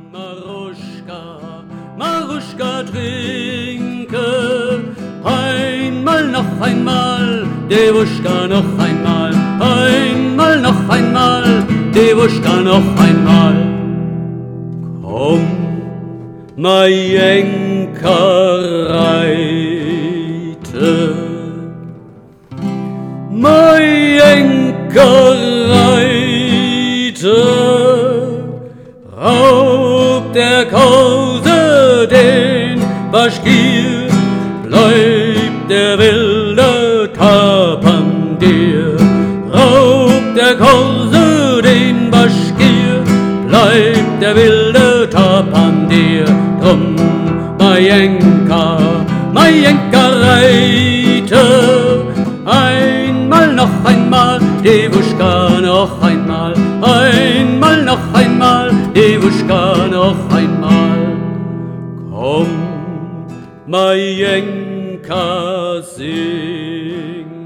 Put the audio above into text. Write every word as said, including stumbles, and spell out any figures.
Maruschka, Maruschka, trinke einmal, noch einmal, Dewuschka, noch einmal, einmal, noch einmal, Dewuschka, noch einmal. Komm, Majenka, reite, Majenka, reite, raubt der Kause den Baschkier, bleibt der wilde Tapandir. Raubt der Kause den Baschkier, bleibt der wilde Tapandir. Drum, Majenka, Majenka, reite, einmal, noch einmal, Dewuschka, noch einmal, einmal, noch einmal, Dewuschka, noch einmal. Komm, Majenka, sing.